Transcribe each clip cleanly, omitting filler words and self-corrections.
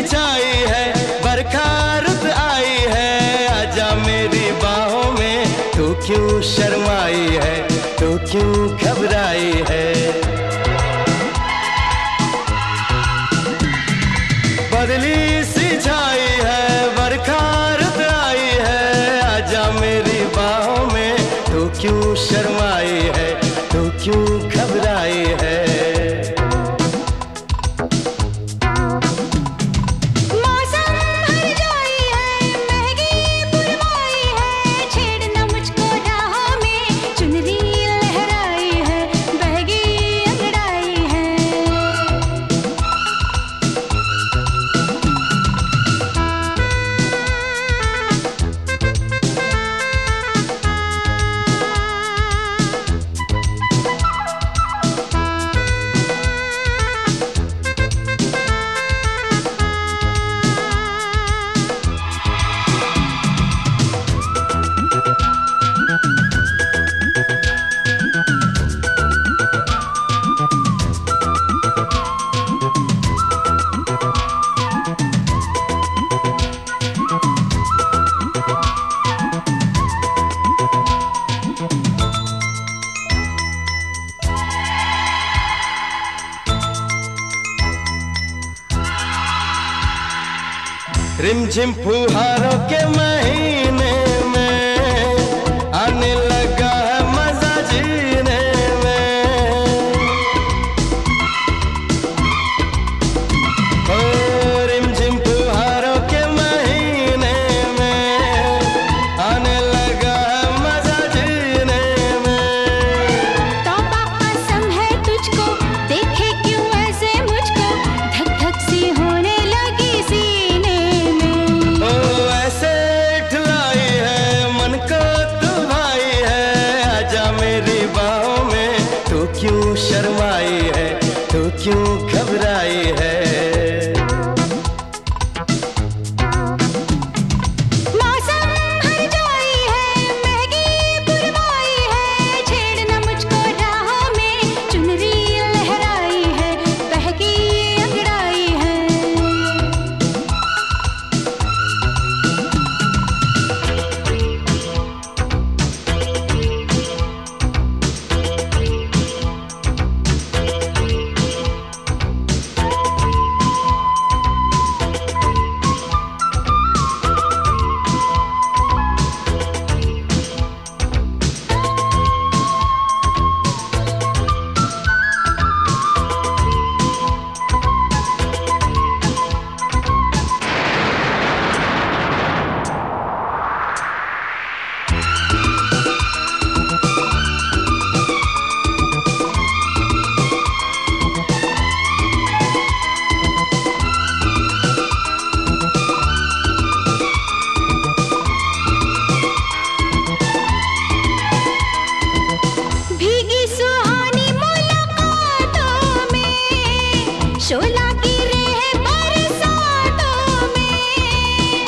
छाई है, बरखा रुत आई है, आजा मेरी बाहों में। तू क्यों शर्माई है, तू क्यों घबराई है? बदली सी छाई है, बरखा रुत आई है, आजा मेरी बाहों में। तू क्यों शर्माई है, तू क्यों घबराई है? रिमझिम फुहारों के महीने में आने लगा है मजा जीने में। ओ रिमझिम फुहारों के महीने में आने लगा है मजा जीने में। तौबा कसम है तुझको, देखे क्यों ऐसे मुझको, धक धक सी होने लगी सीने में। ओ ऐसे ठुलाई है मन को तू भाई है, आजा मेरी बाहों में। तू क्यों शर्माई है, तू क्यों घबराई है? मौसम हर जाई है, महंगी पुरवाई है, छेड़ना मुझको राहों में, चुनरी लहराई है, बहकी अंगड़ाई है। भीगी सुहानी मुलाकातों में, शोला गिरे हैं बरसातों में।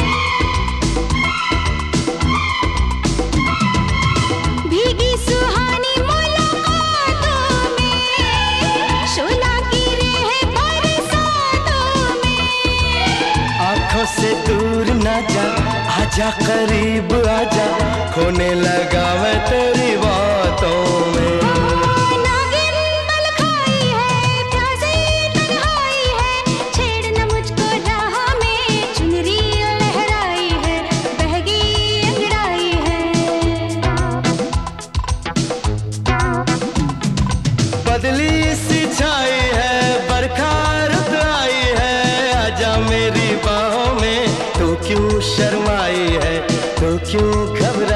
भीगी सुहानी मुलाकातों में, शोला गिरे हैं बरसातों में। आंखों से दूर ना जा, आजा करीब आजा, खोने लगा मैं तेरी बातों में। नागिन बल खाई है, प्यासी तन्हाई है, छेड़ना मुझको राह में, चुनरी लहराई है, बहकी अंगड़ाई है। बदली सी छाई है, बरखा रुत आई है, आजा मेरी बाहों में। तू क्यों शर्माई है, तू क्यों घबराई